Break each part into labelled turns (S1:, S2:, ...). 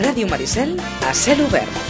S1: Ràdio Maricel a cel obert.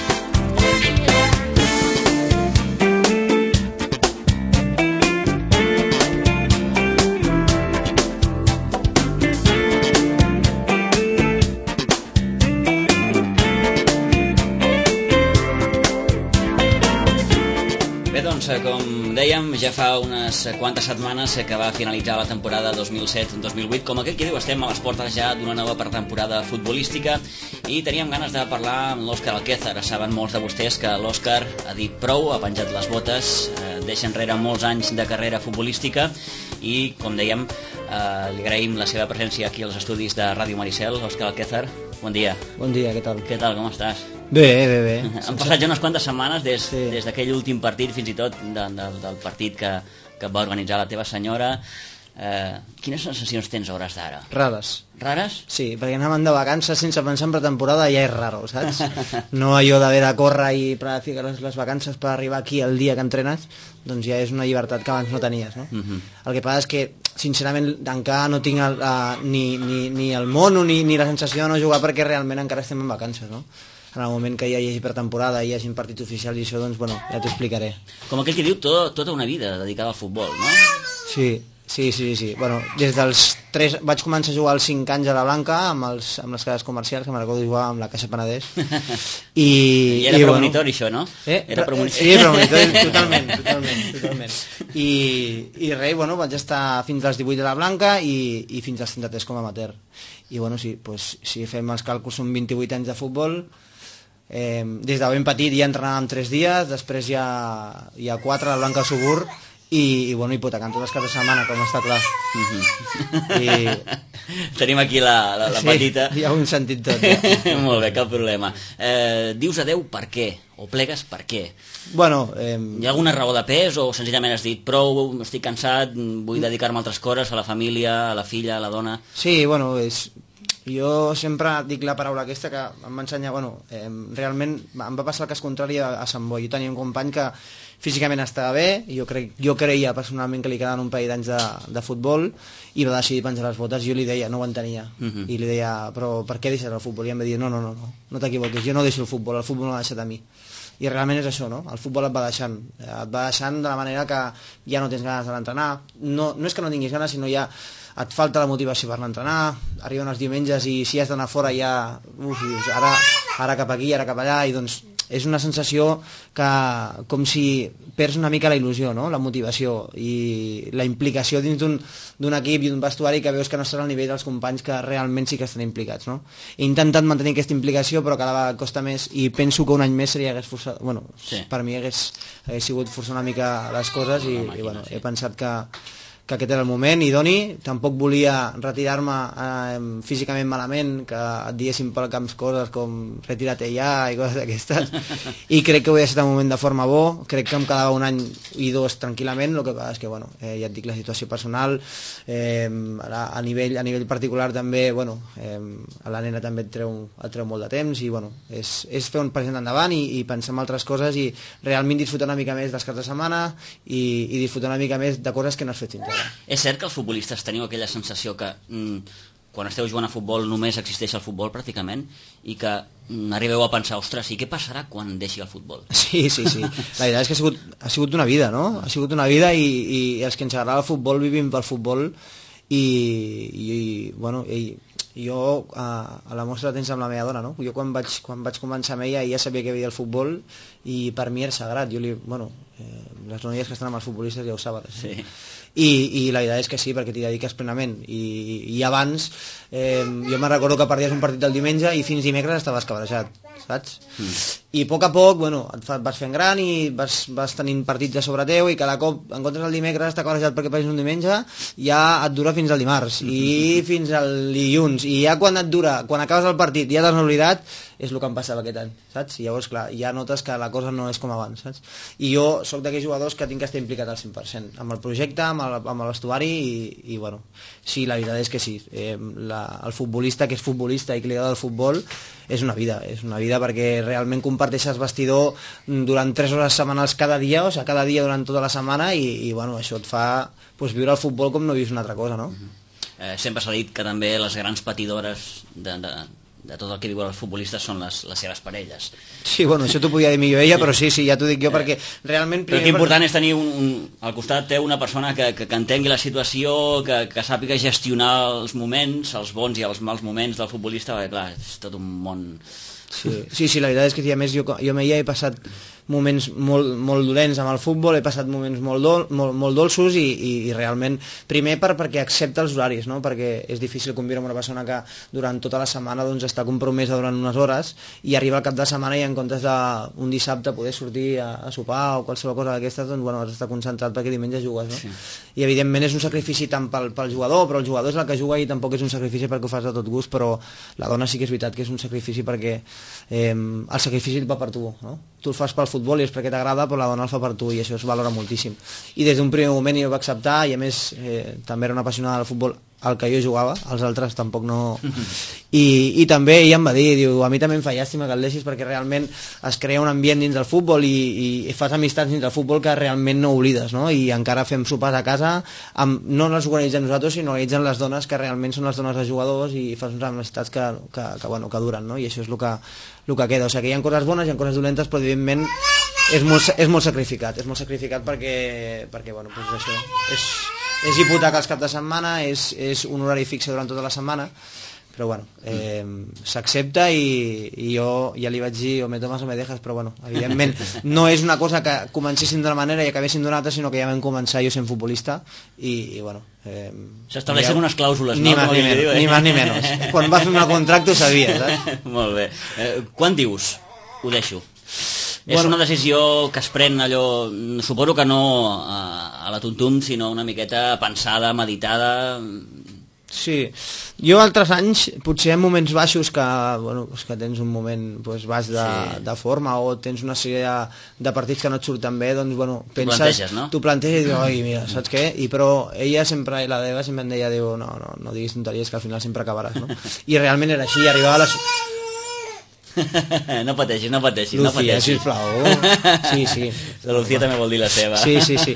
S2: Com dèiem, ja fa unes quantes setmanes que va finalitzar la temporada 2007-2008. Com aquell que diu, estem a les portes ja d'una nova pretemporada futbolística i teníem ganes de parlar amb l'Òscar Alquézar. Saben molts de vostès que l'Òscar ha dit prou, ha penjat les botes, deixa enrere molts anys de carrera futbolística i, com dèiem, li agraïm la seva presència aquí als estudis de Ràdio Maricel. Òscar Alquézar, bon dia.
S3: Bon dia, què tal?
S2: Què tal, com estàs?
S3: Bé.
S2: Han passat ja unes quantes setmanes des d'aquell últim partit, fins i tot del partit que va organitzar la teva senyora. Quines sensacions tens a hores d'ara?
S3: Rares.
S2: Rares?
S3: Sí, perquè anàvem de vacances sense pensar en pretemporada ja és raro, saps? No allò d'haver de córrer i planificar les vacances per arribar aquí el dia que entrenes, doncs ja és una llibertat que abans no tenies, no? El que passa és que, sincerament, encara no tinc ni el mono ni la sensació de no jugar perquè realment encara estem en vacances, no? En el moment que ja hi hagi pretemporada i hi hagi partits oficials i això, doncs, bueno, ja t'ho explicaré.
S2: Com aquell que diu, tota una vida dedicada al futbol, no?
S3: Sí. Bueno, des dels 3... Vaig començar a jugar als 5 anys a la Blanca amb les cases comercials, que me recordo jugar amb la Caixa Penedès.
S2: I era premonitori, això, no?
S3: Era premonitori. Sí, premonitori, totalment. I res, bueno, vaig estar fins als 18 de la Blanca i fins als 33 com a amateur. I bueno, sí, pues, si fem els càlculs són 28 anys de futbol. Des de ben petit ja entrenàvem 3 dies, després ja 4 a la Blanca al Subur, i bueno, hipotecant totes les caps de setmana, com està clar.
S2: Tenim aquí la petita.
S3: Sí, ja ho hem sentit tot. Ja.
S2: Molt bé, cap problema. Dius adeu per què? O plegues per què?
S3: Bueno,
S2: hi ha alguna raó de pes o senzillament has dit prou, estic cansat, vull dedicar-me a altres coses, a la família, a la filla, a la dona?
S3: Sí, bueno, jo sempre dic la paraula aquesta que em va ensenyar, realment em va passar el cas contrari a Sant Boi. Jo tenia un company que físicament estava bé, jo creia personalment que li quedaven un parell d'anys de futbol i va decidir penjar les botes. Jo li deia, no ho entenia, i li deia, però per què deixes el futbol? I em va dir, no t'equivoquis, jo no deixo el futbol m'ha deixat a mi. I realment és això, no? El futbol et va deixant de la manera que ja no tens ganes de l'entrenar. No és que no tinguis ganes, sinó ja et falta la motivació per l'entrenar, arriben els diumenges i si has d'anar fora ja, ara cap aquí, ara cap allà, i doncs és una sensació que com si perds una mica la il·lusió, no? La motivació i la implicació dins d'un equip i d'un vestuari que veus que no estàs al nivell dels companys que realment sí que estan implicats, no? He intentat mantenir aquesta implicació però cada vegada costa més i penso que un any més hagués forçat, bueno, sí. Per mi hagués sigut forçar una mica les coses i bueno, he pensat que aquest era el moment, i doni, tampoc volia retirar-me físicament malament, que et diguessin pel camp coses com retira't ja i coses d'aquestes, i crec que ho he estat un moment de forma bo, crec que em quedava un any i 2 tranquil·lament, el que passa és que, bueno, ja et dic, la situació personal, a nivell particular també, bueno, a la nena també et treu molt de temps, i bueno, és fer un pas endavant i pensar en altres coses i realment disfrutar una mica més dels caps de setmana i disfrutar una mica més de coses que no has fet fins ara.
S2: És cert que els futbolistes teniu aquella sensació que quan esteu jugant a futbol només existeix el futbol pràcticament i que arribeu a pensar, ostres, i què passarà quan deixi el futbol?
S3: Sí. La veritat és que ha sigut una vida, no? Ha sigut una vida i els que ens agrada el futbol vivim pel futbol i bueno, jo a la mostra de temps amb la meva dona, no? Jo quan vaig començar amb ella sabia que veia el futbol i per mi era sagrat. Les noies que estan amb els futbolistes ja ho saben.
S2: Sí.
S3: I la veritat és que sí, perquè t'hi dediques plenament i abans jo me'n recordo que perdies un partit el diumenge i fins dimecres estaves cabrejat, saps? I a poc, bueno, et vas fent gran i vas tenint partits a sobre teu i cada cop en comptes del dimecres t'ha cabrejat perquè perdis un diumenge, ja et dura fins al dimarts i fins al dilluns, i ja quan acabes el partit ja t'has oblidat, és el que em passava aquest any, saps? I llavors, clar, ja notes que la cosa no és com abans, saps? I jo sóc d'aquells jugadors que tinc que estar implicat al 100%, amb el projecte, amb l'estuari i bueno, sí, la veritat és que sí, el futbolista que és futbolista i que li agrada el futbol és una vida perquè realment comparteixes vestidor durant 3 hores setmanals cada dia, o sigui, cada dia durant tota la setmana i bueno, això et fa pues, viure el futbol com no vius una altra cosa, no?
S2: Sempre s'ha dit que també les grans patidores de tot el que viuen els futbolistes són les seves parelles.
S3: Sí, bueno, això t'ho podia dir millor ella, però sí, ja t'ho dic jo, perquè realment...
S2: Però que important és tenir al costat teu una persona que entengui la situació, que sàpiga gestionar els moments, els bons i els mals moments del futbolista, perquè clar, és tot un món...
S3: Sí, la veritat és que a més jo amb ella he passat moments molt dolents amb el futbol, he passat moments molt dolços i realment, primer perquè accepta els horaris, no? Perquè és difícil conviure amb una persona que durant tota la setmana doncs, està compromesa durant unes hores i arriba al cap de setmana i en comptes d'un dissabte poder sortir a sopar o qualsevol cosa d'aquestes, doncs bueno, has d'estar concentrat perquè diumenge jugues, no? Sí. I evidentment és un sacrifici tant pel jugador, però el jugador és el que juga i tampoc és un sacrifici perquè ho fas de tot gust, però la dona sí que és veritat que és un sacrifici perquè el sacrifici el va per tu, no? Tu el fas pel futbol i és perquè t'agrada, però la dona el fa per tu i això es valora moltíssim. I des d'un primer moment jo ho vaig acceptar i a més també era una apassionada del futbol al que jo jugava, els altres tampoc no... I també ella em va dir, diu, a mi també em fa llàstima que el deixis perquè realment es crea un ambient dins del futbol i fas amistats dins del futbol que realment no oblides, no? I encara fem sopars a casa, no les organitzem nosaltres, sinó organitzen les dones que realment són les dones de jugadors i fas unes amistats que duren, no? I això és el que queda. O sigui que hi ha coses bones, hi ha coses dolentes, però evidentment és molt sacrificat perquè bueno, doncs això és hipoteca els caps de setmana, és un horari fixe durant tota la setmana, però bueno, s'accepta i jo ja li vaig dir o me tomas o me dejas, però bueno, evidentment no és una cosa que comencéssim d'una manera i acabéssim d'una altra, sinó que ja vam començar jo sent futbolista i bueno...
S2: S'estableixen unes clàusules,
S3: ni
S2: no?
S3: Ni més ni menys. Quan vas fer un contracte ho sabies,
S2: Molt bé. Quan dius, ho deixo? És una decisió que es pren allò, suposo que no a la tuntum, sinó una miqueta pensada, meditada...
S3: Sí, jo altres anys, potser en moments baixos que tens un moment baix de forma o tens una sèrie de partits que no et surten bé, doncs bueno, penses, t'ho planteges i dius, oi, mira, saps què? Però ella sempre, la Deva sempre em deia, diu, no diguis tonteries que al final sempre acabaràs, no? I realment era així, arribava a les...
S2: No pateixis,
S3: Lucía, sisplau. Sí.
S2: La Lucía també vol dir la seva.
S3: Sí.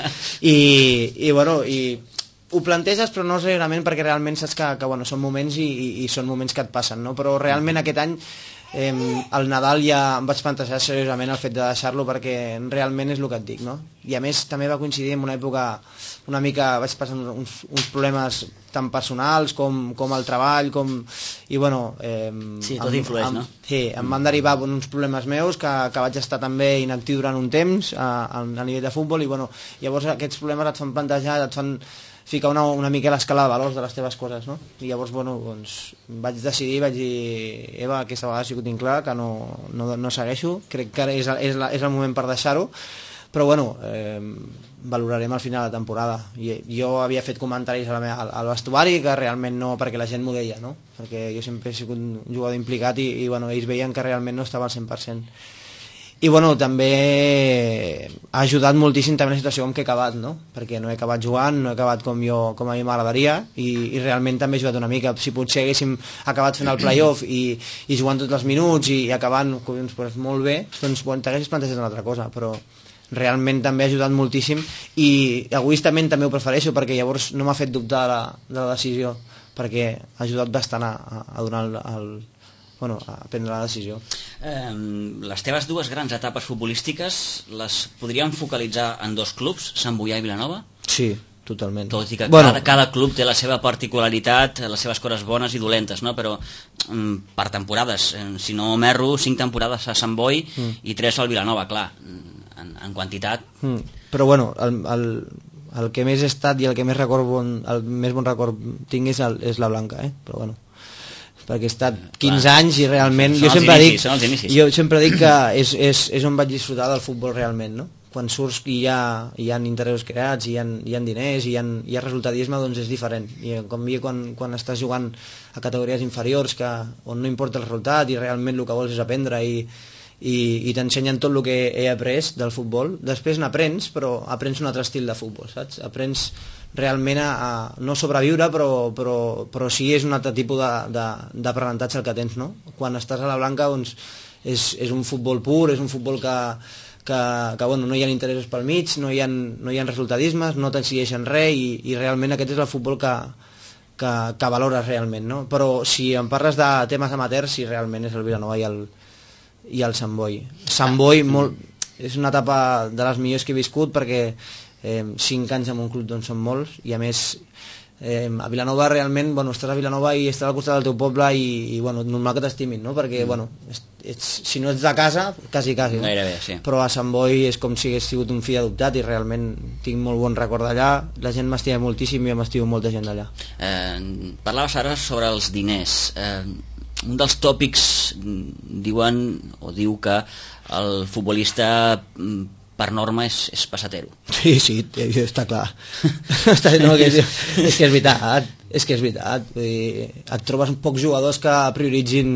S3: I bueno, ho planteges però no realment perquè realment saps que bueno, són moments i són moments que et passen, no? Però realment aquest any al Nadal ja em vaig plantejar seriosament el fet de deixar-lo perquè realment és el que et dic, no? I a més també va coincidir en una època una mica, vaig passar uns problemes tant personals com el treball i bueno
S2: sí, tot influeix, no?
S3: Sí, em van derivar uns problemes meus que vaig estar també inactiu durant un temps a nivell de futbol i bueno, llavors aquests problemes et fan plantejar, et fan ficar una mica a l'escala de valors de les teves coses, no? I llavors, bueno, doncs vaig decidir, vaig dir, Eva, aquesta vegada sí que ho tinc clar, que no segueixo, crec que ara és el moment per deixar-ho, però bueno, valorarem al final de la temporada. Jo havia fet comentaris al vestuari que realment no, perquè la gent m'ho deia, no? Perquè jo sempre he sigut un jugador implicat i bueno, ells veien que realment no estava al 100%. I bueno, també ha ajudat moltíssim també la situació com que he acabat, no? Perquè no he acabat jugant, no he acabat com a mi m'agradaria i realment també he jugat una mica. Si potser haguéssim acabat fent el play-off i jugant tots els minuts i acabant doncs, molt bé, doncs t'haguessis plantejat una altra cosa, però realment també ha ajudat moltíssim i egoistament també ho prefereixo perquè llavors no m'ha fet dubtar de la decisió perquè ha ajudat bastant a donar a prendre la decisió.
S2: Les teves dues grans etapes futbolístiques les podríem focalitzar en dos clubs, Sant Boià i Vilanova?
S3: Sí, totalment.
S2: Tot i que cada club té la seva particularitat, les seves coses bones i dolentes, no? Però per temporades, si no m'erro, 5 temporades a Sant Boi i 3 al Vilanova, clar, en quantitat.
S3: Però bueno, el que més he estat i el que més bon record tinc és la Blanca, però bueno, perquè he estat 15 anys i realment jo sempre dic que és on vaig disfrutar del futbol realment, no? Quan surts i hi ha interessos creats, hi ha diners, hi ha resultadisme, doncs és diferent. I com quan estàs jugant a categories inferiors on no importa el resultat i realment el que vols és aprendre i t'ensenyen tot el que he après del futbol. Després n'aprens, però aprens un altre estil de futbol, saps? Aprens realment a no sobreviure, però sí és un altre tipus d'aprenentatge el que tens, no? Quan estàs a la Blanca, doncs, és un futbol pur, és un futbol que bueno, no hi ha interessos pel mig, no hi ha resultadismes, no t'exigeixen res i realment aquest és el futbol que valores realment, no? Però si em parles de temes amateurs, sí, realment és el Vilanova i el Sant Boi. Sant Boi és una etapa de les millors que he viscut perquè 5 anys en un club doncs són molts, i a més a Vilanova realment, estàs a Vilanova i estàs al costat del teu poble i normal que t'estimin, no? Perquè si no ets de casa, quasi no?
S2: Gairebé, sí.
S3: Però a Sant Boi és com si hagués sigut un fill adoptat i realment tinc molt bon record d'allà, la gent m'estima moltíssim i jo m'estimo molta gent d'allà.
S2: Parlaves ara sobre els diners. Un dels tòpics diu que el futbolista per norma és passatero.
S3: Sí, està clar. És que és veritat. Et trobes pocs jugadors que prioritzin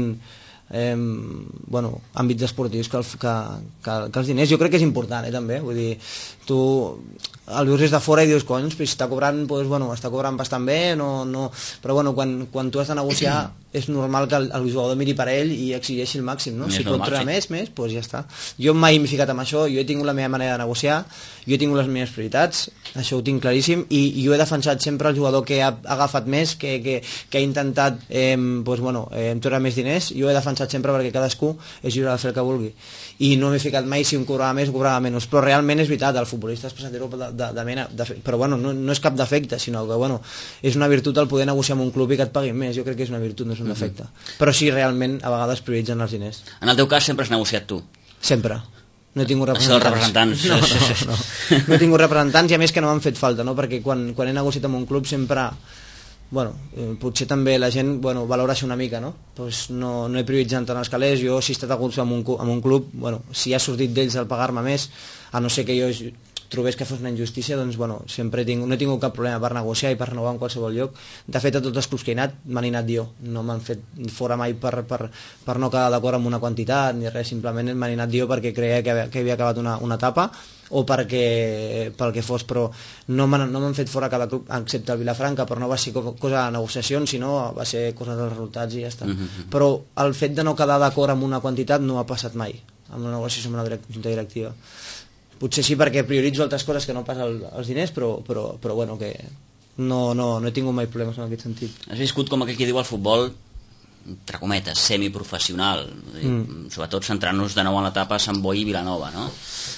S3: àmbits esportius que els diners. Jo crec que és important, també. Vull dir, tu el veus des de fora i dius, cony, si està cobrant, està cobrant bastant bé, no. Però quan tu has de negociar és normal que el jugador miri per ell i exigeixi el màxim, no? Si pot treure més, doncs ja està. Jo mai m'he ficat amb això, jo he tingut la meva manera de negociar, jo he tingut les meves prioritats, això ho tinc claríssim, i jo he defensat sempre el jugador que ha agafat més, que ha intentat treure més diners. Jo he defensat sempre perquè cadascú és lliure de fer el que vulgui, i no m'he ficat mai si un cobrava més o cobrava menys, però realment és veritat, el futbolista és passatero de mena, però no és cap defecte, sinó que és una virtut el poder negociar amb un club i que et paguin més. Jo crec que és una virtut, no és un defecte. Però sí, realment a vegades prioritzen els diners.
S2: En el teu cas sempre has negociat tu?
S3: Sempre. No he tingut representants. No he tingut representants, i a més que no m'han fet falta, no? Perquè quan he negociat amb un club sempre potser també la gent valora això una mica, no? Pues no he prioritzat tant els calés. Jo, si he estat a gust amb un club, si ha sortit d'ells el pagar-me més, a no ser que jo trobés que fos una injustícia, doncs sempre no he tingut cap problema per negociar i per renovar en qualsevol lloc. De fet, a tots els clubs que he anat m'han anat jo, no m'han fet fora mai per no quedar d'acord amb una quantitat ni res, simplement m'han anat jo perquè creia que havia acabat una etapa o pel que fos, però no m'han fet fora cada club excepte el Vilafranca, però no va ser cosa de negociacions, sinó va ser cosa dels resultats i ja està. Però el fet de no quedar d'acord amb una quantitat no ha passat mai amb una negociació amb una junta directiva. Potser sí perquè prioritzo altres coses que no pas els diners, però que no he tingut mai problemes en aquest sentit.
S2: Has viscut, com aquell que diu, el futbol, entre cometes, semiprofessional, sobretot centrant-nos de nou en l'etapa Sant Boi i Vilanova, no?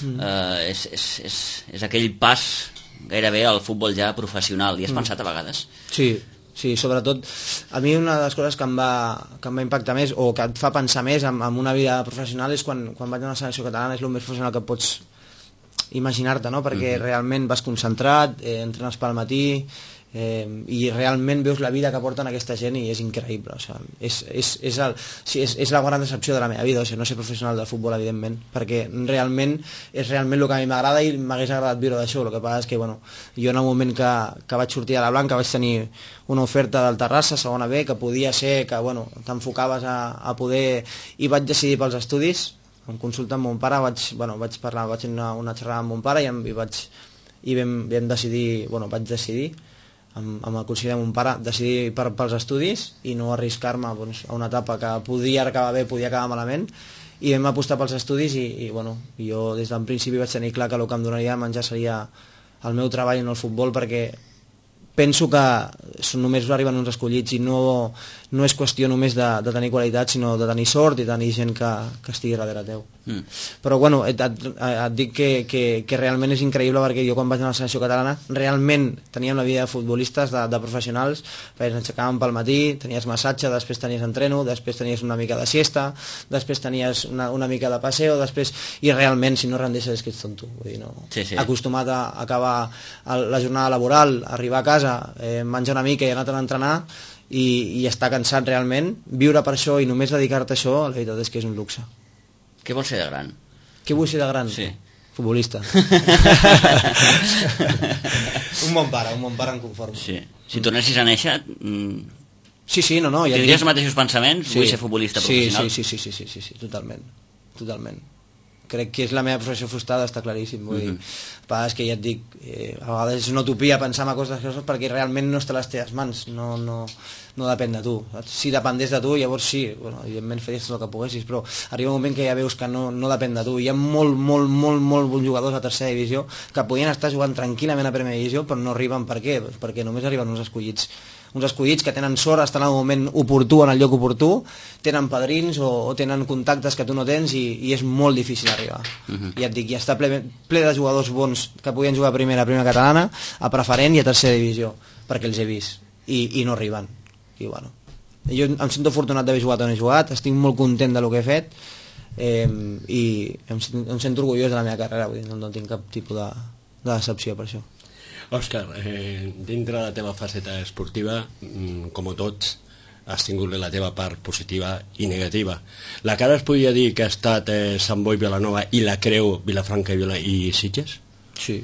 S2: És aquell pas gairebé al futbol ja professional. Hi has pensat a vegades?
S3: Sí, sobretot a mi una de les coses que em va impactar més o que et fa pensar més en una vida professional és quan vaig a una selecció catalana. És el més professional que pots imaginar-te, no? Perquè realment vas concentrat, entrenes pel matí i realment veus la vida que porten aquesta gent i és increïble. O sigui, és la gran decepció de la meva vida, o sigui, no ser professional del futbol, evidentment, perquè realment és realment el que a mi m'agrada i m'hagués agradat viure d'això. El que passa és que jo en el moment que vaig sortir a la Blanca vaig tenir una oferta del Terrassa, segona B, que podia ser que t'enfocaves a poder, i vaig decidir pels estudis. En consulta amb mon pare vaig tenir una xerrada amb mon pare i vam decidir, vaig decidir amb el consell de mon pare decidir pels estudis i no arriscar-me a una etapa que podia acabar bé, podia acabar malament, i vam apostar pels estudis i jo des del principi vaig tenir clar que el que em donaria a menjar seria el meu treball en el futbol, perquè penso que només arriben uns escollits i no és qüestió només de tenir qualitat, sinó de tenir sort i tenir gent que estigui darrere teu. Però et dic que realment és increïble, perquè jo quan vaig anar a la selecció catalana realment teníem la vida de futbolistes, de professionals, perquè ens aixecàvem pel matí, tenies massatge, després tenies entreno, després tenies una mica de siesta, després tenies una mica de passeo, i realment si no rendeixes és que ets tonto. Vull dir, acostumat a acabar la jornada laboral, arribar a casa, menjar una mica i anar a entrenar i estar cansat realment, viure per això i només dedicar-te a això, la veritat és que és un luxe.
S2: Què vols ser de gran?
S3: Què vull ser de gran?
S2: Sí.
S3: Futbolista. un bon pare em conformo.
S2: Sí. Si tornessis a néixer...
S3: Sí, no.
S2: Tindries els mateixos pensaments? Vull ser futbolista professional?
S3: Sí, totalment. Crec que és la meva professió frustrada, està claríssim. És que ja et dic, a vegades és una utopia pensar en coses perquè realment no està a les teves mans, no depèn de tu. Si dependés de tu, llavors sí, evidentment faries tot el que poguessis, però arriba un moment que ja veus que no depèn de tu. Hi ha molt bons jugadors a tercera divisió que podien estar jugant tranquil·lament a primera divisió, però no arriben. Per què? Perquè només arriben uns escollits uns escollits que tenen sort, estan al moment oportú, en el lloc oportú, tenen padrins o tenen contactes que tu no tens i és molt difícil arribar. Ja et dic, ja està ple de jugadors bons que podien jugar a primera catalana, a preferent i a tercera divisió, perquè els he vist i no arriben. I bueno, jo em sento afortunat d'haver jugat on he jugat, estic molt content del que he fet i em sento orgullós de la meva carrera, vull dir, no tinc cap tipus de decepció per això.
S4: Òscar, dintre de la teva faceta esportiva, com tots, has tingut la teva part positiva i negativa. La cara es podria dir que ha estat Sant Boi, Vilanova i la Creu, Vilafranca i Sitges?
S3: Sí.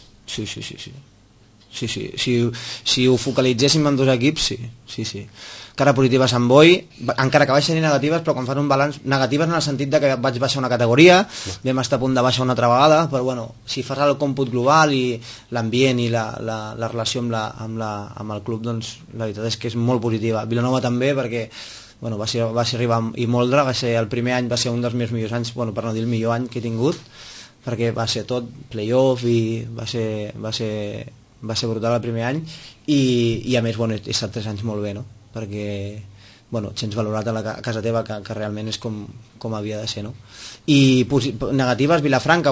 S3: Si ho focalitzéssim en dos equips, sí. Cara positiva a Sant Boi, encara que vaig tenir negatives, però quan fan un balanç, negatives en el sentit de que vaig baixar una categoria, vam estar a punt de baixar una altra vegada, però bueno, si fas el còmput global i l'ambient i la relació amb el club, doncs la veritat és que és molt positiva. Vilanova també, perquè bueno, va ser arribar i moldre, el primer any va ser un dels meus millors anys, bueno, per no dir el millor any que he tingut, perquè va ser tot playoff i va ser brutal el primer any i a més, bueno, he estat 3 anys molt bé, no? Perquè bueno, ets valorat a casa teva que realment és com havia de ser, no? I negatives, Vilafranca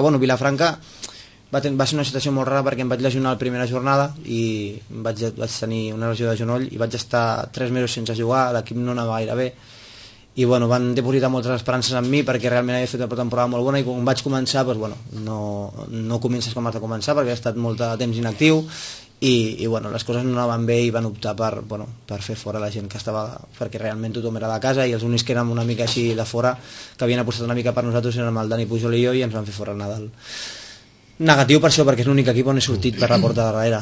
S3: va ser una situació molt rara perquè em vaig lesionar la primera jornada i vaig tenir una lesió de genoll i vaig estar 3 mesos sense jugar, l'equip no anava gaire bé i bueno, van depositar moltes esperances en mi perquè realment havia fet una temporada molt bona i quan vaig començar, doncs, bueno, no comences com has de començar perquè he estat molt de temps inactiu i bueno, les coses no anaven bé i van optar per fer fora la gent que estava, perquè realment tothom era de casa i els únics que érem una mica així de fora que havien apostat una mica per nosaltres eren el Dani Pujol i jo i ens van fer fora el Nadal. Negatiu per això, perquè és l'únic equip on he sortit per la porta darrere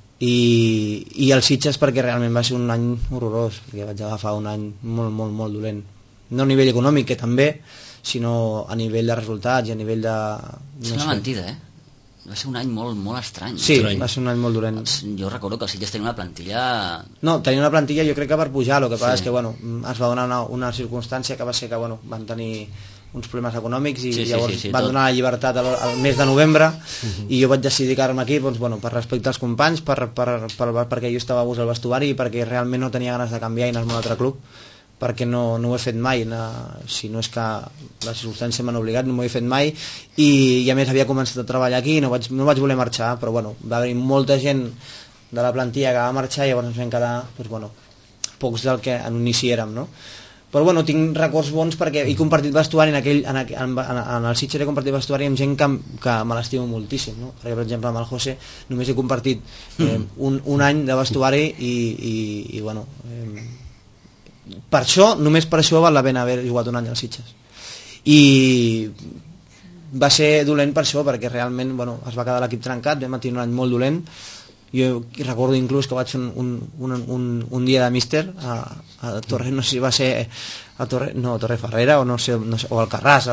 S3: i el Sitges perquè realment va ser un any horrorós, perquè vaig agafar un any molt dolent, no a nivell econòmic, que també, sinó a nivell de resultats i a nivell de...
S2: És una mentida, va ser un any molt estrany.
S3: Sí, va ser un any molt dolent.
S2: Jo recordo que el Sitges tenia una plantilla...
S3: No, tenia una plantilla jo crec que per pujar, el que passa és que bueno, es va donar una circumstància que va ser que bueno, van tenir uns problemes econòmics i llavors van donar la llibertat al mes de novembre i jo vaig decidir quedar-me aquí doncs, bueno, per respecte als companys, perquè jo estava a gust al vestuari i perquè realment no tenia ganes de canviar i anar a un altre club perquè no ho he fet mai, si no és que la circumstància m'han obligat, no m'ho he fet mai i a més havia començat a treballar aquí i no vaig voler marxar, però bueno, va haver molta gent de la plantilla que va marxar i llavors ens vam quedar, doncs, bueno, pocs del que en inici érem, no? Però bueno, tinc records bons perquè he compartit vestuari en el Sitges he compartit vestuari amb gent que me l'estimo moltíssim, no? Perquè per exemple amb el José només he compartit un any de vestuari i bueno... només per això val la pena haver jugat un any al Sitges i va ser dolent per això perquè realment bueno, es va quedar l'equip trencat, vam tenir un any molt dolent jo recordo inclús que vaig fer un dia de míster a Torre, no sé si va ser a Torreferrera o no sé, o al Carràs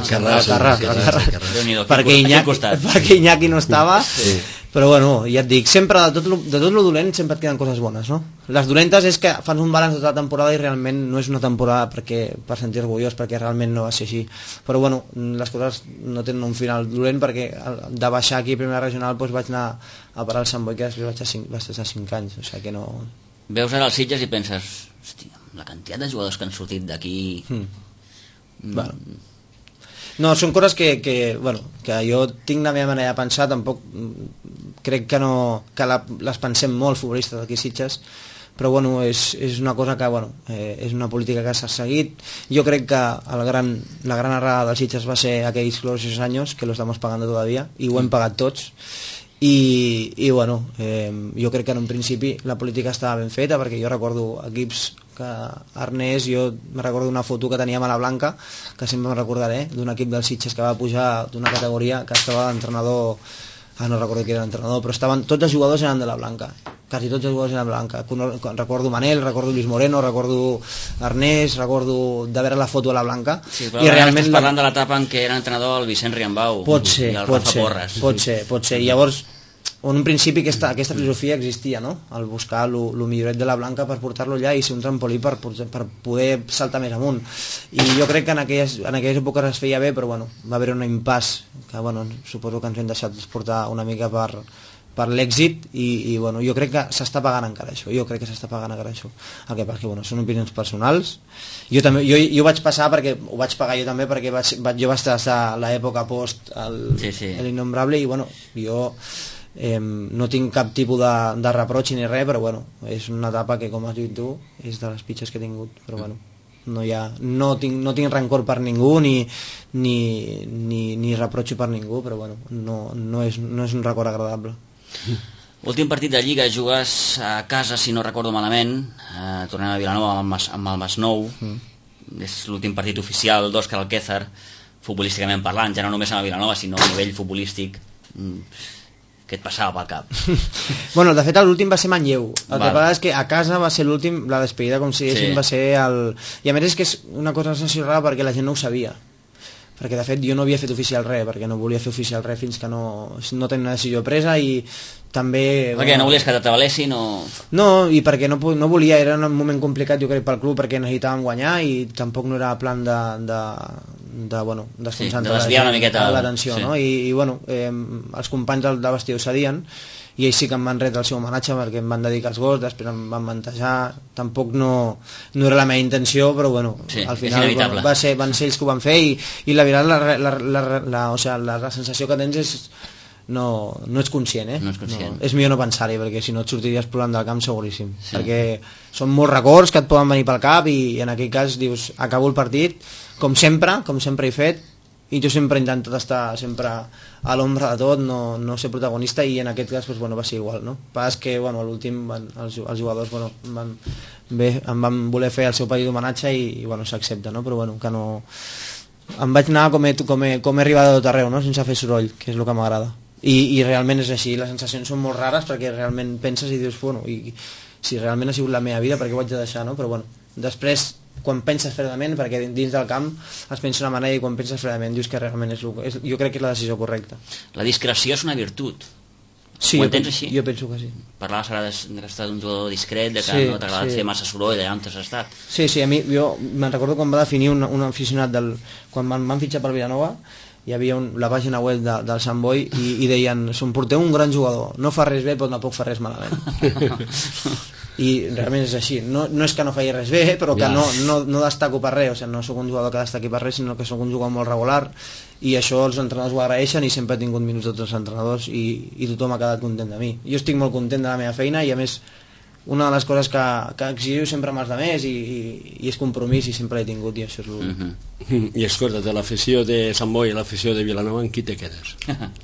S3: perquè Iñaki no estava però bueno, ja et dic, sempre de tot lo dolent sempre et queden coses bones, no? Les dolentes és que fas un balanç de tota la temporada i realment no és una temporada per sentir orgullós perquè realment no va ser així, però bueno, les coses no tenen un final dolent perquè de baixar aquí a primera regional doncs vaig anar a parar al Sant Boi que després vaig estar 5 anys, o sigui que no...
S2: Veus ara els Sitges i penses hòstia, la quantitat de jugadors que han sortit d'aquí...
S3: Bueno. No, són coses que jo tinc la meva manera de pensar, tampoc crec que les pensem molt futbolistes d'aquí Sitges, però bueno, és una cosa que és una política que s'ha seguit. Jo crec que la gran errada dels Sitges va ser aquells gloriosos anys que lo estamos pagando todavía i ho hem pagat tots i bueno, jo crec que en un principi la política estava ben feta perquè jo recordo equips que Arnés, jo me recordo una foto que teníem a la Blanca que sempre me recordaré, d'un equip dels Sitges que va pujar d'una categoria que estava l'entrenador, no recordo qui era l'entrenador, però tots els jugadors eren de la Blanca, quasi tots els jugadors eren de la Blanca, recordo Manel, recordo Luis Moreno, recordo Arnés, recordo de veure la foto a la Blanca.
S2: Sí, però i realment estàs parlant de l'etapa en què era entrenador el Vicent Riambau i el Rafa Porres. Pot
S3: ser, i llavors en un principi aquesta filosofia existia, no? El buscar el milloret de la Blanca per portar-lo allà i ser un trampolí per poder saltar més amunt, i jo crec que en aquelles èpoques es feia bé, però bueno, va haver un impàs que bueno, suposo que ens hem deixat portar una mica per l'èxit i bueno, jo crec que s'està pagant encara això, el que passa que bueno, són opinions personals. Jo ho vaig passar perquè ho vaig pagar jo també, perquè jo vaig estar a l'època post l'Innombrable i bueno, jo no tinc cap tipus de reproig ni res, però bueno, és una etapa que, com has dit tu, és de les pitjors que he tingut, però bueno, no tinc rancor per ningú ni reproig per ningú, però bueno, no és un record agradable.
S2: Últim partit de Lliga, jugues a casa, si no recordo malament, tornem a Vilanova amb el Masnou, és l'últim partit oficial d'Òscar Alquézar, futbolísticament parlant, ja no només amb el Vilanova, sinó a nivell futbolístic. Què et passava pel cap?
S3: Bueno, de fet l'últim va ser Manlleu. El que passa és que a casa va ser l'últim, la despedida, com si diguéssim, va ser el... I a més és que és una cosa sensació rara perquè la gent no ho sabia. Perquè de fet jo no havia fet oficial res, perquè no volia fer oficial res fins que no tenia una decisió presa i també...
S2: Perquè no volies que t'atabalessin o...?
S3: No, i perquè no volia, era un moment complicat jo crec pel club perquè necessitàvem guanyar i tampoc no era plan desconcentrar
S2: desviar una miqueta
S3: l'atenció, no? I bueno, els companys del vestidor cedien i ells sí que em van retre el seu homenatge perquè em van dedicar els gols, després em van mantejar, tampoc no era la meva intenció, però bueno, al final bueno, van ser ells que ho van fer i la veritat la sensació que tens és no ets conscient,
S2: No ets conscient.
S3: És millor no pensar-hi, perquè si no et sortiries plorant del camp seguríssim, perquè són molts records que et poden venir pel cap i en aquell cas dius, acabo el partit com sempre he fet, i jo sempre he intentat estar sempre a l'ombra de tot, no ser protagonista, i en aquest cas pues, bueno, va ser igual, no? Pas que bueno, a l'últim els jugadors bueno, em van voler fer el seu petit homenatge i bueno, s'accepta, no? Però bueno, que no... Em vaig anar com he arribat a tot arreu, no? Sense fer soroll, que és el que m'agrada. I realment és així, les sensacions són molt rares perquè realment penses i dius, bueno, i si realment ha sigut la meva vida, per què ho haig de deixar, no? Però bueno, després quan penses fredament, perquè dins del camp es pensa una manera i quan penses fredament dius que realment jo crec que és la decisió correcta.
S2: La discreció és una virtut.
S3: Sí,
S2: ho entens així?
S3: Jo penso que sí.
S2: Parlaves ara que has estat un jugador discret, de que no t'ha agradat fer massa soroll, d'allà on has estat.
S3: Sí, a mi, jo me'n recordo quan va definir un aficionat quan van fitxar per Vilanova, hi havia la pàgina web del Sant Boi i deien, son porteu un gran jugador, no fa res bé però tampoc fa res malament. I realment és així, no és que no faci res bé, però que no destaco per res, o sigui, no sóc un jugador que destaqui per res, sinó que sóc un jugador molt regular, i això els entrenadors ho agraeixen i sempre he tingut minuts de tots els entrenadors i tothom ha quedat content de mi. Jo estic molt content de la meva feina i a més una de les coses que exigiu sempre amb els altres i és compromís i sempre l'he tingut i això és
S4: I escolta, de l'afició de Sant Boi i l'afició de Vilanova, en qui te quedes?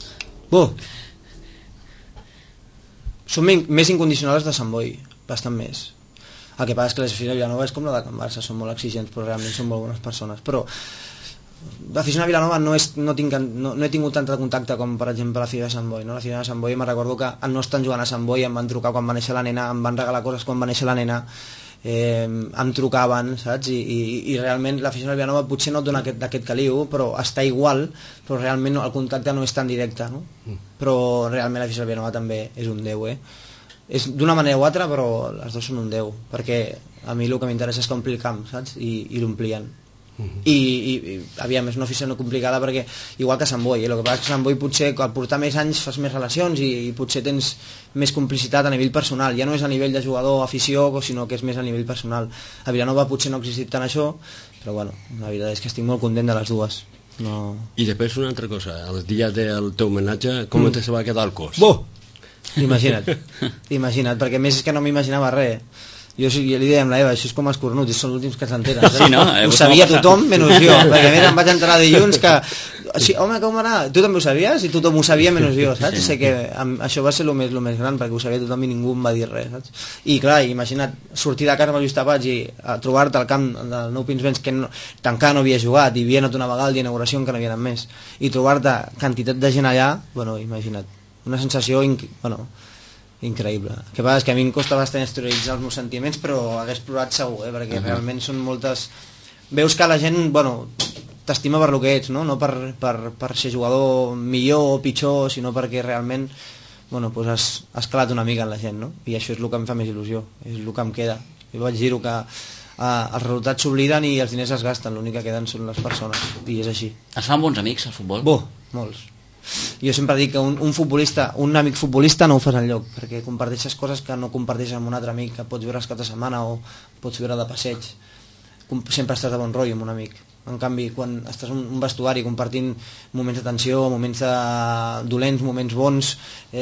S3: Són més incondicionals de Sant Boi, bastant més. El que passa és que l'afició de Vilanova és com la de Can Barça, són molt exigents però realment són molt bones persones, però l'afició de Vilanova no he tingut tant de contacte com per exemple l'afició de Sant Boi, no? L'afició de Sant Boi me'n recordo que no estan jugant a Sant Boi, em van trucar quan va néixer la nena, em van regalar coses quan va néixer la nena, em trucaven, saps? I realment l'afició de Vilanova potser no et dona aquest caliu, però està igual, però realment el contacte no és tan directe, no? Però realment l'afició de Vilanova també és un 10, és d'una manera o altra, però les dues són un 10, perquè a mi el que m'interessa és que ompli el camp, saps? I l'omplien. I aviam, és una afició no complicada perquè igual que Sant Boi, el que passa és que Sant Boi potser al portar més anys fas més relacions i potser tens més complicitat a nivell personal, ja no és a nivell de jugador o afició, sinó que és més a nivell personal. A Vilanova potser no ha existit tant això, però bueno, la veritat és que estic molt content de les dues.
S4: I després una altra cosa, el dia del teu homenatge, com te se va quedar el cos?
S3: Imagina't, perquè a més és que no m'imaginava res. Jo li deia amb l'Eva, això és com els cornuts, són els últims que s'enteren.
S2: Sí, no?
S3: Ho sabia tothom, menys jo, perquè a més em vaig enterar dilluns que... Sí, home, com va anar? Tu també ho sabies? I tothom ho sabia menys jo, saps? Sé que això va ser el més gran, perquè ho sabia tothom i ningú em va dir res, saps? I clar, imagina't, sortir de casa amb el Lluís Tapats i trobar-te al camp del Nou Pinsbens que encara no havia jugat i havia anat una vegada d'inauguració que no havia anat més, i trobar-te quantitat de gent allà, bueno, imagina't, una sensació, increïble. El que passa és que a mi em costa bastant exterioritzar els meus sentiments, però hagués plorat segur, perquè realment són moltes... Veus que la gent, bueno, t'estima per lo que ets, no per ser jugador millor o pitjor, sinó perquè realment, bueno, pues has calat una mica en la gent, no? I això és el que em fa més il·lusió, és el que em queda. Jo vaig dir-ho que els resultats s'obliden i els diners es gasten, l'únic que queden són les persones, i és així.
S2: Es fan bons amics al futbol?
S3: Molts. Jo sempre dic que un futbolista, un amic futbolista no ho fas enlloc, perquè comparteixes coses que no comparteixes amb un altre amic, que pots veure els caps de setmana o pots veure de passeig. Sempre estàs de bon rotllo amb un amic. En canvi, quan estàs en un vestuari compartint moments de tensió, moments dolents, moments bons,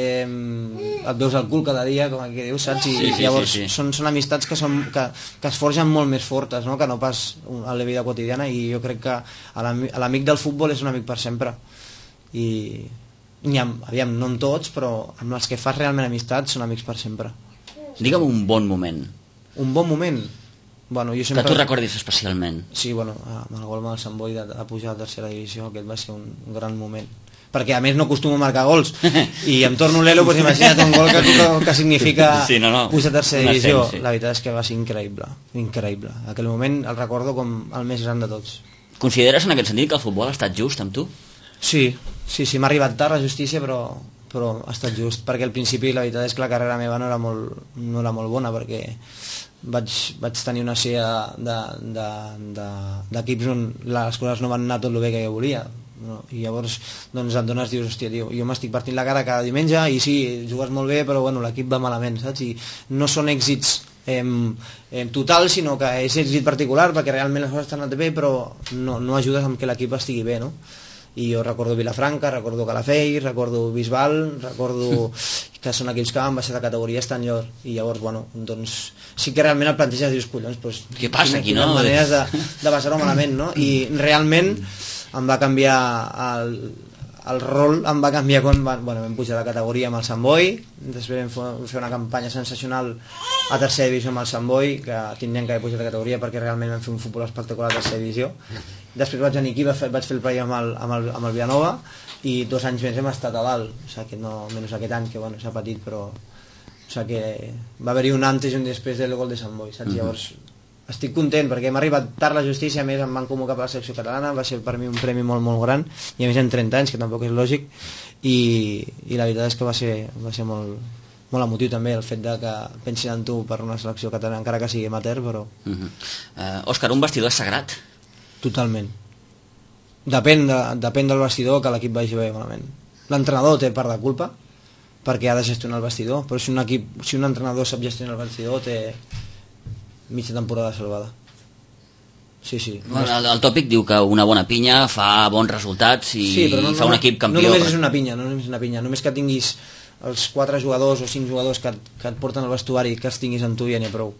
S3: et veus el cul cada dia, com aquí dius, saps? I llavors són amistats que es forgen molt més fortes, no? Que no pas a la vida quotidiana, i jo crec que l'amic del futbol és un amic per sempre. I aviam, no amb tots, però amb els que fas realment amistats són amics per sempre.
S2: Digue'm un bon moment.
S3: Un bon moment? Bueno, jo sempre...
S2: Que tu recordis especialment.
S3: Sí, bueno, amb el gol amb el Sant Boi de pujar a tercera divisió, aquest va ser un gran moment. Perquè a més no acostumo a marcar gols, i em torno l'elo, doncs imagina't un gol que significa pujar a tercera divisió. La veritat és que va ser increïble, increïble. Aquell moment el recordo com el més gran de tots.
S2: Consideres en aquest sentit que el futbol ha estat just amb tu?
S3: Sí, m'ha arribat tard la justícia, però ha estat just, perquè al principi la veritat és que la carrera meva no era molt bona, perquè vaig tenir una sèrie d'equips on les coses no van anar tot el bé que jo volia, no? I llavors doncs et dones, dius, hòstia, tio, jo m'estic partint la cara cada diumenge i sí, jugues molt bé, però bueno, l'equip va malament, saps? I no són èxits total, sinó que és èxit particular, perquè realment les coses estan anant bé, però no ajudes amb que l'equip estigui bé, no? I jo recordo Vilafranca, recordo Calafell, recordo Bisbal, recordo que són equips que van baixar de categoria estan llor, i llavors, bueno, doncs sí que realment el planteges, dius, collons, doncs,
S2: què passa aquí, no?
S3: Quines maneres de baixar-ho malament, no? I realment em va canviar el rol, em va canviar quan vam pujar de categoria amb el Sant Boi, després vam fer una campanya sensacional a tercera divisió amb el Sant Boi, que tindrien que haver pujat de categoria perquè realment vam fer un futbol espectacular a tercera divisió. Després vaig venir aquí, vaig fer el playoff amb el Villanova, i 2 anys més hem estat a dalt, o sigui que no, menys aquest any, que bueno, s'ha patit, però o sigui que va haver-hi un antes i un després del gol de Sant Boi, saps? Llavors estic content perquè m'ha arribat tard la justícia, a més em van convocar per la selecció catalana, va ser per mi un premi molt molt gran, i a més en 30 anys, que tampoc és lògic, i la veritat és que va ser molt emotiu també el fet de que pensin en tu per una selecció catalana, encara que sigui amateur, però...
S2: Òscar, un vestidor és sagrat?
S3: Totalment. Depèn del vestidor que l'equip vagi bé malament. L'entrenador té part de culpa perquè ha de gestionar el vestidor, però si un entrenador sap gestionar el vestidor té mitja temporada salvada. Sí.
S2: Bueno, el tòpic diu que una bona pinya fa bons resultats i fa un equip campió.
S3: No només és una pinya, només que tinguis els 4 jugadors o 5 jugadors que et porten al vestuari, que els tinguis amb tu, ja n'hi ha prou.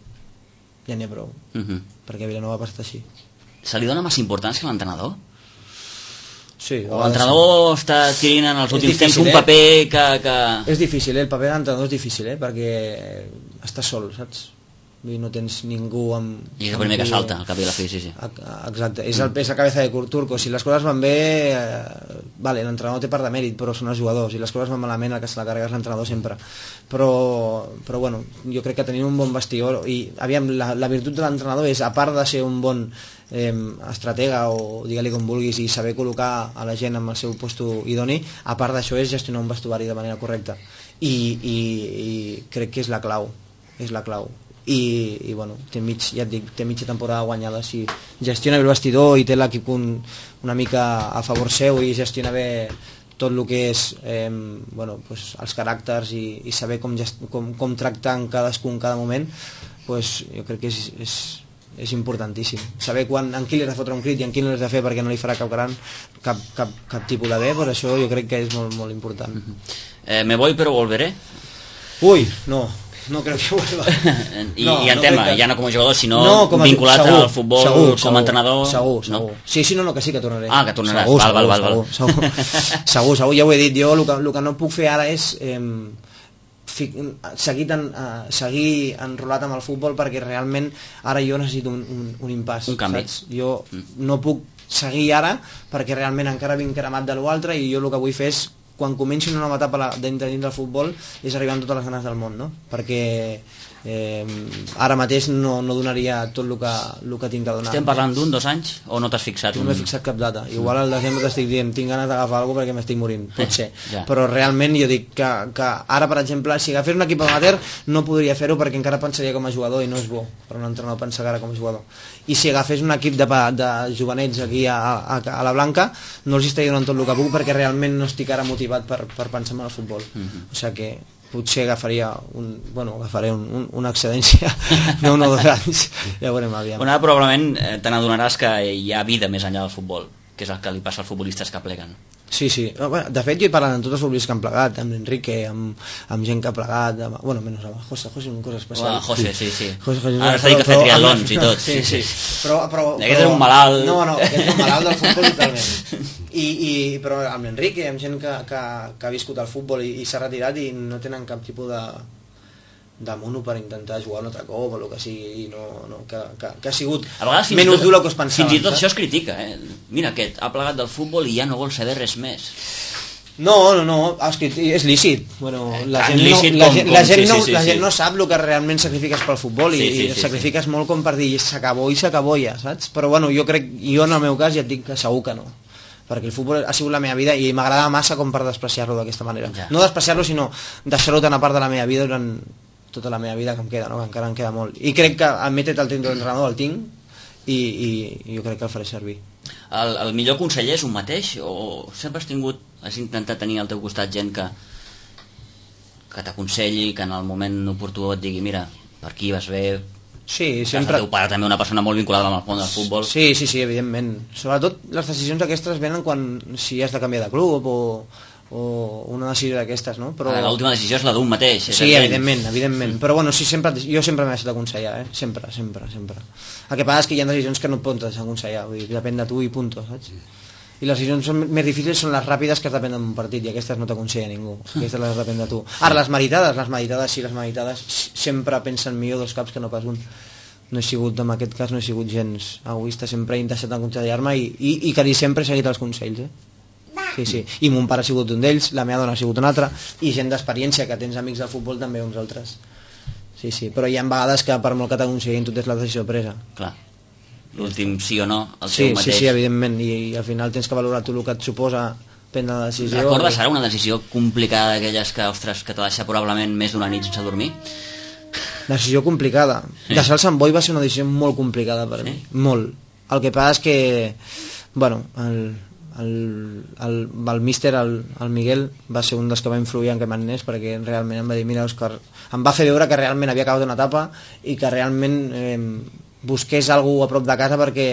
S3: Perquè Vilanova va estar així.
S2: Se li dona massa importància a l'entrenador?
S3: Sí.
S2: L'entrenador està adquirint en els últims temps un paper que...
S3: És difícil, el paper d'entrenador és difícil, perquè estàs sol, saps? No tens ningú amb...
S2: I és el primer que salta, al cap i la fi, sí.
S3: Exacte, és la cabeza de Turco. Si les coses van bé, vale, l'entrenador té part de mèrit, però són els jugadors, i les coses van malament, el que se la carrega és l'entrenador sempre. Però bueno, jo crec que tenim un bon vestidor, i aviam, la virtut de l'entrenador és, a part de ser un bon estratega, o digue-li com vulguis, i saber col·locar a la gent en el seu puesto idoni, a part d'això és gestionar un vestuari de manera correcta, i crec que és la clau, i bueno, té mitja temporada guanyada. Si gestiona bé el vestidor i té l'equip una mica a favor seu i gestiona bé tot el que és els caràcters i saber com tractar en cadascun cada moment, jo crec que és importantíssim saber en qui li has de fotre un crit i en qui no l'has de fer perquè no li farà cap tipus de bé. Per això jo crec que és molt, molt important.
S2: Me voy pero volveré.
S3: Uy, no crec que vuelva.
S2: I en tema, ja no com a jugador, sinó vinculat al futbol com a entrenador.
S3: Segur. Sí, que sí que tornaré.
S2: Ah, que tornaràs. Val.
S3: Segur, ja ho he dit. Jo el que no puc fer ara és seguir enrolat amb el futbol, perquè realment ara jo necessito un impàs.
S2: Un canvi.
S3: Saps? Jo no puc seguir ara perquè realment encara vinc cremat de l'altre, i jo el que vull fer és, quan comenci una nova etapa dins del futbol, és arribar amb totes les ganes del món, no? Perquè Ara mateix no donaria tot el que tinc que donar.
S2: Estem parlant d'un, 2 anys, o no t'has fixat?
S3: No m'he fixat cap data. Igual al desembre t'estic dient tinc ganes d'agafar alguna cosa perquè m'estic morint, pot ser.
S2: Ja.
S3: Però realment jo dic que ara, per exemple, si agafés un equip amateur no podria fer-ho perquè encara pensaria com a jugador i no és bo per un entrenador pensar ara com a jugador. I si agafés un equip de jovenets aquí a la Blanca no els estaria donant tot el que puc perquè realment no estic ara motivat per pensar en el futbol. O sigui que potser agafaré una excedència d'un o 2 anys, ja veurem aviam.
S2: Ara probablement te n'adonaràs que hi ha vida més enllà del futbol, que és el que li passa als futbolistes que pleguen.
S3: Sí. De fet, jo he parlat amb tots els futbolistes que han plegat, amb l'Enrique, amb gent que ha plegat, menys amb José, una cosa especial.
S2: José, sí.
S3: Ara
S2: s'ha dit que ha fet triatlons i tot.
S3: Sí. Però
S2: aquest és un malalt.
S3: No, aquest és un malalt del futbol totalment. Però amb l'Enrique, amb gent que ha viscut el futbol i s'ha retirat i no tenen cap tipus de mono per intentar jugar un altre cop o el que sigui, que ha sigut menys dur el que es pensava.
S2: Fins i tot això es critica, mira, aquest ha plegat del futbol i ja no vol saber res més.
S3: No, és lícit. La gent no sap el que realment sacrifiques pel futbol i sacrifiques molt com per dir s'acabó ja, saps? Però jo en el meu cas ja et dic que segur que no, perquè el futbol ha sigut la meva vida i m'agrada massa com per despreciar-lo d'aquesta manera. No despreciar-lo, sinó deixar-lo tan a part de la meva vida durant tota la meva vida que em queda, que encara em queda molt. I crec que el mètode del títol d'entrenador el tinc i jo crec que el faré servir.
S2: El millor conseller és un mateix o sempre has intentat tenir al teu costat gent que t'aconselli, que en el moment oportú et digui mira, per aquí vas bé?
S3: Sí, sempre.
S2: El teu pare també una persona molt vinculada amb el món del futbol.
S3: Sí, evidentment. Sobretot les decisions aquestes venen si has de canviar de club o una decisió d'aquestes, no? Però
S2: l'última decisió és la d'un mateix.
S3: Sí, evidentment. Però jo sempre m'he deixat aconsellar, sempre. El que passa és que hi ha decisions que no et pots deixar aconsellar, vull dir, depèn de tu i punto, saps? I les decisions més difícils són les ràpides que depenen d'un partit i aquestes no t'aconsella ningú, aquestes les depèn de tu. Ara, les meritades sempre pensen millor dos caps que no pas un. No he sigut, en aquest cas no he sigut gens egoista, sempre he deixat aconsellar-me i quasi sempre he seguit els consells, Sí. I mon pare ha sigut un d'ells, la meva dona ha sigut un altre, i gent d'experiència, que tens amics del futbol també uns altres. Sí, però hi ha vegades que per molt que t'aconsellin tu tens la decisió presa.
S2: Clar, l'últim sí o no, el teu mateix.
S3: Sí, evidentment, i al final tens que valorar tu el que et suposa prendre la decisió.
S2: Recordes ara una decisió complicada d'aquelles que t'ha deixat probablement més d'una nit sense dormir?
S3: Decisió complicada. Deixar el Sant Boi va ser una decisió molt complicada per mi, molt. El que passa és que, el míster, el Miguel, va ser un dels que va influir en què m'anés, perquè realment em va dir, mira Òscar, em va fer veure que realment havia acabat una etapa i que realment busqués algú a prop de casa perquè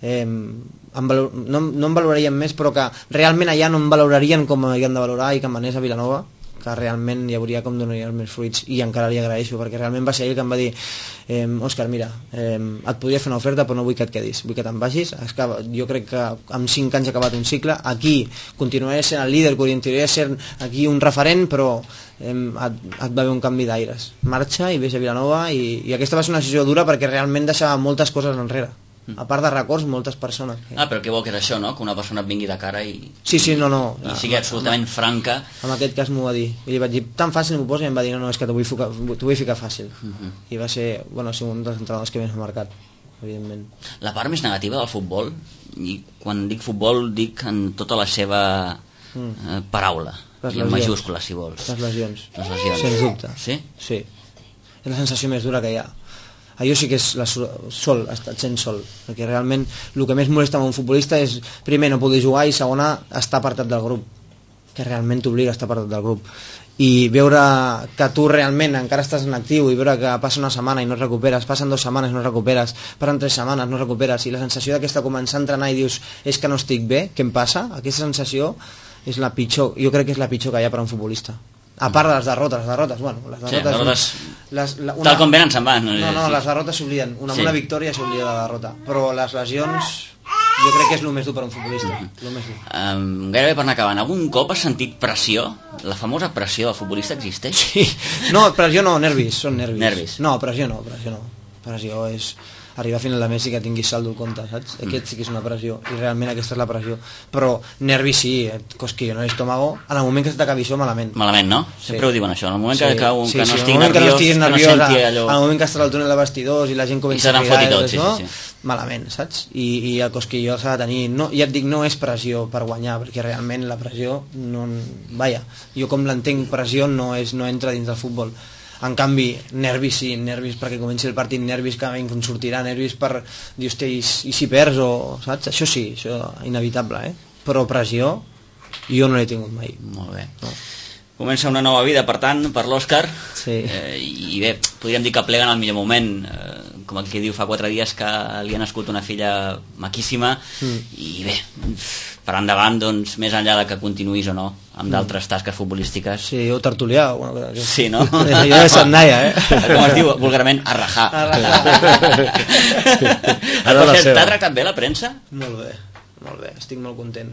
S3: no em valorarien més, però que realment allà no em valorarien com havien de valorar i que em anés a Vilanova, que realment hi hauria com donaria els meus fruits, i encara li agraeixo perquè realment va ser ell que em va dir Òscar, mira, et podria fer una oferta però no vull que et quedis, vull que te'n vagis. Jo crec que amb 5 anys he acabat un cicle, aquí continuaré sent el líder, continuaré sent aquí un referent, però et va haver un canvi d'aires, marxa i vés a Vilanova, i aquesta va ser una decisió dura perquè realment deixava moltes coses enrere, a part de records, moltes persones.
S2: Però que bo que és això, no? Que una persona et vingui de cara i
S3: i
S2: sigui absolutament franca.
S3: En aquest cas m'ho va dir, i li vaig dir, tan fàcil m'ho posa, i em va dir, no, és que t'ho vull ficar fàcil. I va ser, un dels entrenadors que més m'ha marcat, evidentment.
S2: La part més negativa del futbol, i quan dic futbol dic en tota la seva paraula, i en majúscules, si vols.
S3: Les lesions.
S2: Sens
S3: dubte.
S2: Sí?
S3: Sí. És la sensació més dura que hi ha. Allò sí que és estar sent sol, perquè realment el que més molesta amb un futbolista és, primer, no poder jugar, i segona, estar apartat del grup, que realment t'obliga a estar apartat del grup, i veure que tu realment encara estàs en actiu, i veure que passa una setmana i no et recuperes, passen 2 setmanes i no et recuperes, passen 3 setmanes no et recuperes, i la sensació d'aquesta començar a entrenar i dius, és que no estic bé, què em passa? Aquesta sensació és la pitjor, jo crec que és la pitjor que hi ha per a un futbolista. A part de les derrotes,
S2: tal com venen se'n van.
S3: No, les derrotes s'obliden, amb una victòria s'oblida la derrota, però les lesions jo crec que és el més dur per a un futbolista.
S2: Gairebé per anar acabant, algun cop has sentit pressió? La famosa pressió del futbolista existeix?
S3: Sí. No, pressió no, nervis, són nervis. No, pressió no. Pressió és... arribar a final de mes i que tinguis saldo al compte, saps? Aquest sí que és una pressió, i realment aquesta és la pressió. Però nervis sí, cosquillo en l'estómago, en el moment que se t'acabi això, malament.
S2: Malament, no? Sempre ho diuen això, en el moment que no estigui
S3: en el moment que no estiguis nerviós,
S2: allò...
S3: en el moment que estàs al túnel de vestidors i la gent comença a cridar, malament, saps? I el cosquillo s'ha de tenir, no, ja et dic, no és pressió per guanyar, perquè realment la pressió no... Vaja, jo com l'entenc, pressió no entra dins del futbol. En canvi, nervis sí, nervis perquè comenci el partit, nervis que em sortirà, nervis per dir, hòstia, i si perds o... saps? Això sí, això inevitable, però pressió jo no l'he tingut mai.
S2: Molt bé.
S3: No.
S2: Comença una nova vida, per tant, per l'Òscar,
S3: sí.
S2: I bé, podríem dir que plega en el millor moment, com aquí diu, fa 4 dies que li ha nascut una filla maquíssima, i bé, per endavant, doncs, més enllà de que continuïs o no, amb d'altres tasques futbolístiques.
S3: Sí, o tertulià. Bueno,
S2: sí, no?
S3: Jo de Sandaia,
S2: Com es diu vulgarment, a rajar. T'ha tractat bé la premsa?
S3: Molt bé, estic molt content.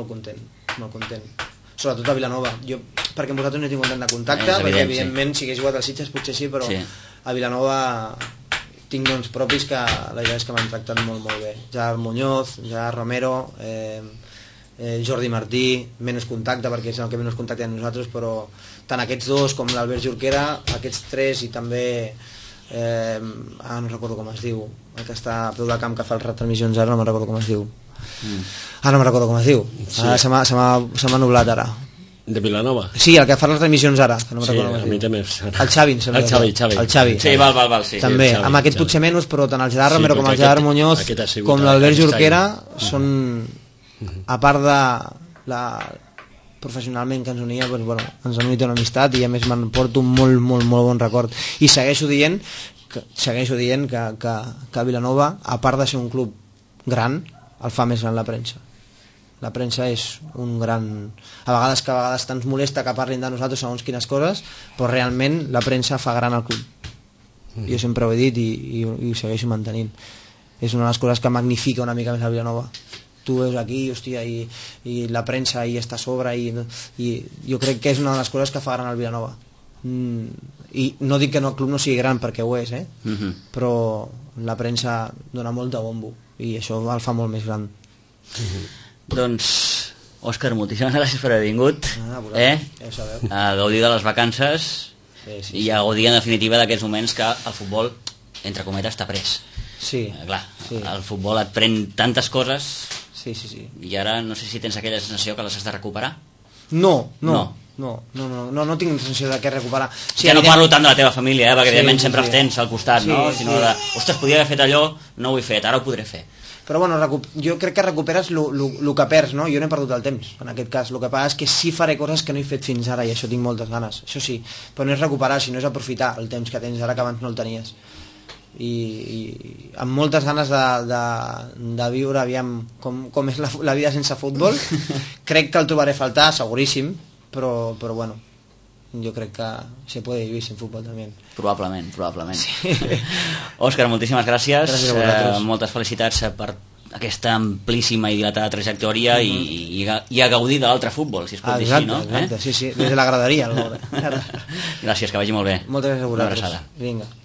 S3: Sobretot a Vilanova, perquè amb vosaltres no he tingut tant de contacte, perquè evidentment si hagués jugat als Sitges potser sí, però a Vilanova tinc noms propis que la idea és que m'han tractat molt bé. Gerard Muñoz, Gerard Romero, Jordi Martí, menys contacte perquè és el que menys contacte amb nosaltres, però tant aquests dos com l'Albert Jorquera, aquests tres, i també no recordo com es diu, el que està a peu de camp que fa les retransmissions ara, no me'n recordo com es diu. No me'n recordo com es diu, ara se m'ha nublat ara.
S4: De Vilanova?
S3: Sí, el que fa les transmissions ara, que no me'n recordo com es diu.
S4: A mi també
S3: el Xavi. El Xavi.
S2: Sí, val, sí.
S3: També,
S4: sí,
S3: amb aquest potser menys, però tant el Gerard Romero com el Gerard Muñoz, com l'Albert Jorquera, són, a part de professionalment que ens unia, doncs, bueno, ens han unit una amistat i a més me'n porto un molt bon record. I segueixo dient que Vilanova, a part de ser un club gran, el fa més gran la premsa. La premsa és un gran... A vegades ens molesta que parlin de nosaltres segons quines coses, però realment la premsa fa gran el club. Jo sempre ho he dit i ho segueixo mantenint. És una de les coses que magnifica una mica més a Vilanova. Tu veus aquí, hòstia, i la premsa hi està a sobre, i jo crec que és una de les coses que fa gran el Vilanova. I no dic que el club no sigui gran, perquè ho és, però la premsa dona molta bombo i això el fa molt més gran.
S2: Doncs, Òscar, moltíssimes gràcies per haver vingut, a gaudir de les vacances i a gaudir en definitiva d'aquests moments que el futbol, entre cometes, t'ha pres.
S3: Sí.
S2: Clar, el futbol et pren tantes coses.
S3: Sí.
S2: I ara no sé si tens aquella sensació que les has de recuperar.
S3: No tinc sensació de què recuperar.
S2: Sí, ja no parlo tant de la teva família, perquè evidentment sempre els tens al costat, no? Sinó de, ostres, podria haver fet allò, no ho he fet, ara ho podré fer.
S3: Però bueno, jo crec que recuperes el que perds, no? Jo no he perdut el temps, en aquest cas. El que passa és que sí faré coses que no he fet fins ara i això tinc moltes ganes, això sí. Però no és recuperar, sinó és aprofitar el temps que tens ara que abans no el tenies. I amb moltes ganes de viure, aviam, com és la vida sense futbol. Crec que el trobaré a faltar, seguríssim, però bueno, jo crec que se puede vivir sin fútbol també.
S2: Probablement. Sí. Òscar, moltíssimes gràcies.
S3: Gràcies a vosaltres.
S2: Moltes felicitats per aquesta amplíssima i dilatada trajectòria i a gaudir de l'altre futbol, si es pot dir així, no?
S3: Exacte, sí, des de la graderia.
S2: Gràcies, que vagi molt bé.
S3: Moltes gràcies a vosaltres.
S2: Una abraçada.
S3: Vinga.